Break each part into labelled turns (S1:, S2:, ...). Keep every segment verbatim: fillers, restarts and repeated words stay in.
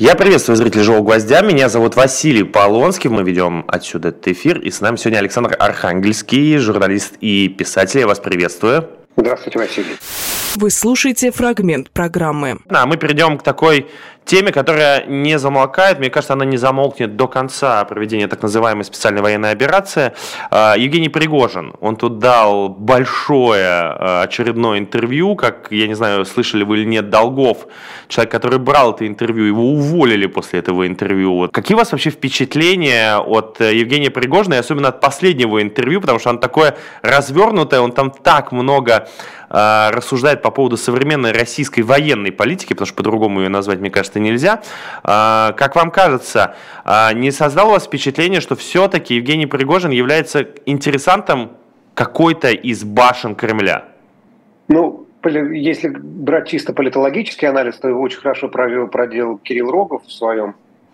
S1: Я приветствую зрителей «Живого гвоздя». Меня зовут Василий Полонский. Мы ведем отсюда этот эфир. И с нами сегодня Александр Архангельский, журналист и писатель. Я вас приветствую.
S2: Здравствуйте, Василий.
S3: Вы слушаете фрагмент программы.
S1: А мы перейдем к такой теме, которая не замолкает. Мне кажется, она не замолкнет до конца проведения так называемой специальной военной операции. Евгений Пригожин, он тут дал большое очередное интервью, как, я не знаю, слышали вы или нет, Долгов, человек, который брал это интервью, его уволили после этого интервью. Какие у вас вообще впечатления от Евгения Пригожина, и особенно от последнего интервью, потому что он такое развернутое, он там так много э, рассуждает по поводу современной российской военной политики, потому что по-другому ее назвать, мне кажется, нельзя. Э, как вам кажется, э, не создало у вас впечатление, что все-таки Евгений Пригожин является интересантом какой-то из башен Кремля?
S2: Ну, если брать чисто политологический анализ, то его очень хорошо провел, проделал Кирилл Рогов в своем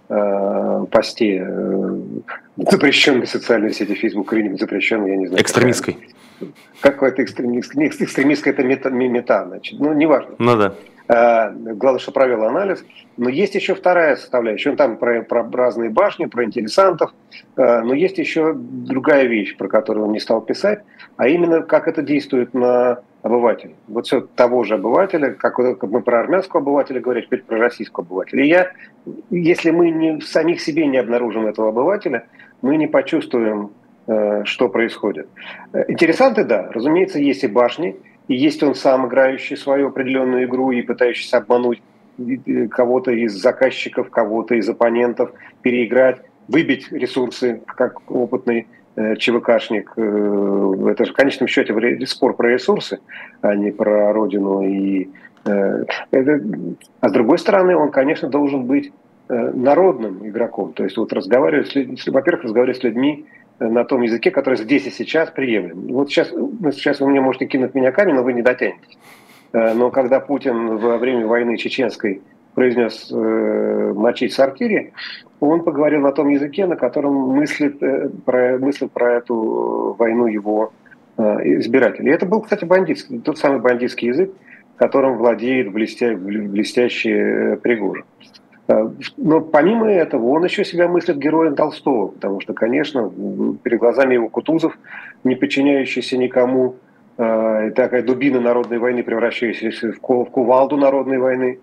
S2: э, посте, э, запрещенной социальной сети Facebook, или не запрещенной, я не знаю.
S1: Экстремистской.
S2: Какой-то экстремистской. Экстремистская это мета, мета, значит, ну, неважно.
S1: Ну да.
S2: Главное, что провел анализ. Но есть еще вторая составляющая. Он там про, про разные башни, про интересантов. Но есть еще другая вещь, про которую он не стал писать, а именно, как это действует на обывателя. Вот все того же обывателя, как мы про армянского обывателя говорим, теперь про российского обывателя. И я, если мы не, в самих себе не обнаружим этого обывателя, мы не почувствуем, что происходит. Интересанты, да, разумеется, есть и башни, и есть он сам, играющий свою определенную игру и пытающийся обмануть кого-то из заказчиков, кого-то из оппонентов, переиграть, выбить ресурсы, как опытный э, ЧВКшник. Э, это же в конечном счете спор про ресурсы, а не про родину. И, э, это... А с другой стороны, он, конечно, должен быть э, народным игроком. То есть вот разговаривать с людьми, во-первых, разговаривать с людьми на том языке, который здесь и сейчас приемлем. Вот сейчас, сейчас вы мне можете кинуть меня камень, но вы не дотянетесь. Но когда Путин во время войны чеченской произнес э, «мочить в сортире», он поговорил на том языке, на котором мыслит, э, про, мыслит про эту войну его э, избиратели. И это был, кстати, бандитский, тот самый бандитский язык, которым владеет блестя, блестящий э, Пригожин. Но помимо этого он еще себя мыслит героем Толстого, потому что, конечно, перед глазами его Кутузов, не подчиняющийся никому, такая дубина народной войны, превращающаяся в кувалду народной войны.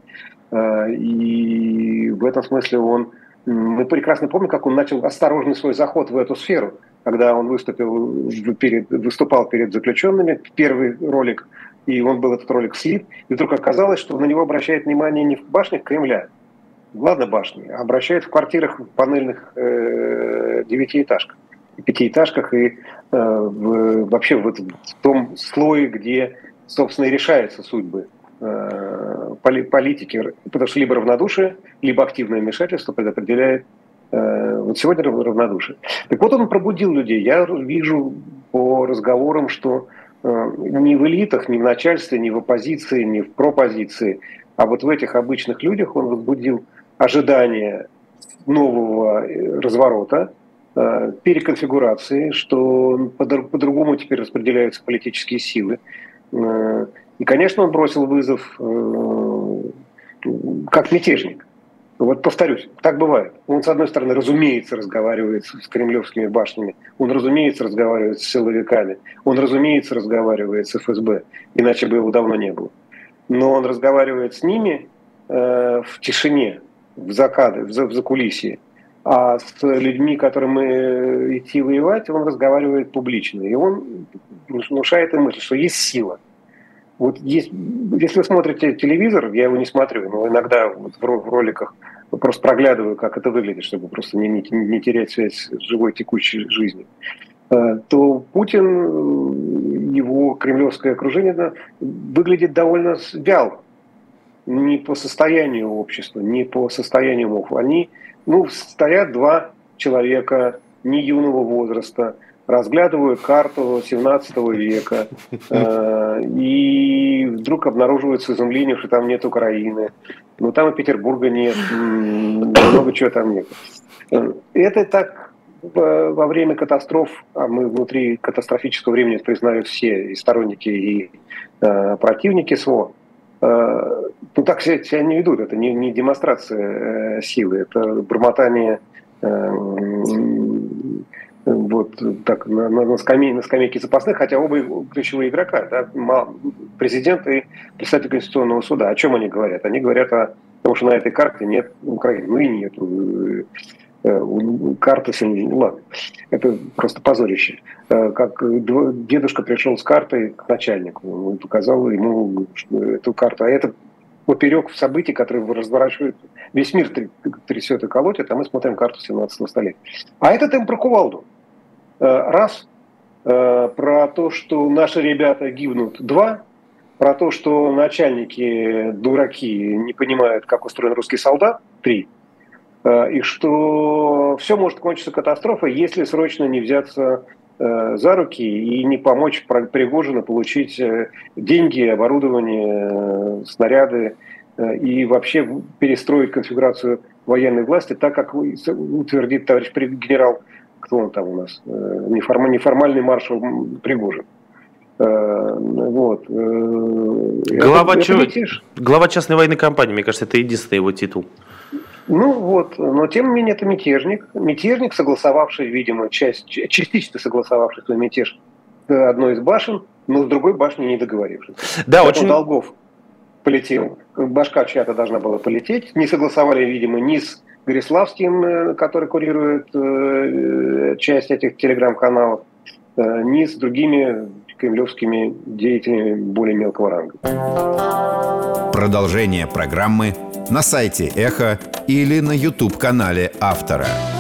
S2: И в этом смысле он... Мы прекрасно помним, как он начал осторожный свой заход в эту сферу, когда он выступил перед, выступал перед заключенными, первый ролик, и он был этот ролик слит, и вдруг оказалось, что на него обращает внимание не в башнях Кремля, главной башни, обращают в квартирах в панельных э, девятиэтажках, пятиэтажках и э, в, вообще в, в том слое, где, собственно, и решаются судьбы э, поли, политики. Потому что либо равнодушие, либо активное вмешательство предопределяет э, вот сегодня равнодушие. Так вот он пробудил людей. Я вижу по разговорам, что э, ни в элитах, ни в начальстве, ни в оппозиции, ни в пропозиции, а вот в этих обычных людях он возбудил ожидание нового разворота, переконфигурации, что по-другому теперь распределяются политические силы. И, конечно, он бросил вызов как мятежник. Вот повторюсь, так бывает. Он, с одной стороны, разумеется, разговаривает с кремлевскими башнями, он, разумеется, разговаривает с силовиками, он, разумеется, разговаривает с эф эс бэ, иначе бы его давно не было. Но он разговаривает с ними э, в тишине, в закаде, в закулисье. А с людьми, которым идти воевать, он разговаривает публично. И он внушает им мысль, что есть сила. Вот есть, если вы смотрите телевизор, я его не смотрю, но иногда вот в роликах просто проглядываю, как это выглядит, чтобы просто не, не, не терять связь с живой текущей жизнью, то Путин, его кремлевское окружение выглядит довольно вяло. Не по состоянию общества, не по состоянию умов. Они, ну, стоят два человека не юного возраста, разглядывают карту семнадцатого века, э, и вдруг обнаруживают с изумлением, что там нет Украины, но там и Петербурга нет, много чего там нет. Это так во время катастроф, а мы внутри катастрофического времени признают все, и сторонники, и э, противники СВО. Ну, так себя, себя не ведут. Это не, не демонстрация э, силы, это бормотание э, вот так на, на, скамей, на скамейке запасных, хотя оба ключевые игрока, да, президент и председатель Конституционного суда. О чем они говорят? Они говорят о том, что на этой карте нет Украины. Ну и нет. Карта сильнее. Ну ладно. Это просто позорище. Как дедушка пришел с картой к начальнику, он показал ему эту карту. А это поперек событий, которые разворачивают. Весь мир трясет и колотит, а мы смотрим карту семнадцатого столетия. А этот им про кувалду. Раз. Про то, что наши ребята гибнут. Два. Про то, что начальники дураки не понимают, как устроен русский солдат. Три. И что все может кончиться катастрофой, если срочно не взяться за руки и не помочь Пригожину получить деньги, оборудование, снаряды и вообще перестроить конфигурацию военной власти так, как утвердит товарищ генерал, кто он там у нас, неформальный маршал Пригожин. Вот.
S1: Глава, это, чего? Это Глава частной военной компании, мне кажется, это единственный его титул.
S2: Ну вот, но тем не менее это мятежник. Мятежник, согласовавший, видимо, часть, частично согласовавший свой мятеж одной из башен, но с другой башней не договорившись.
S1: Да, очень...
S2: Долгов полетел. Башка чья-то должна была полететь. Не согласовали, видимо, ни с Гориславским, который курирует э, часть этих телеграм-каналов, э, ни с другими кремлевскими деятелями более мелкого ранга.
S4: Продолжение программы на сайте Эхо или на YouTube-канале автора.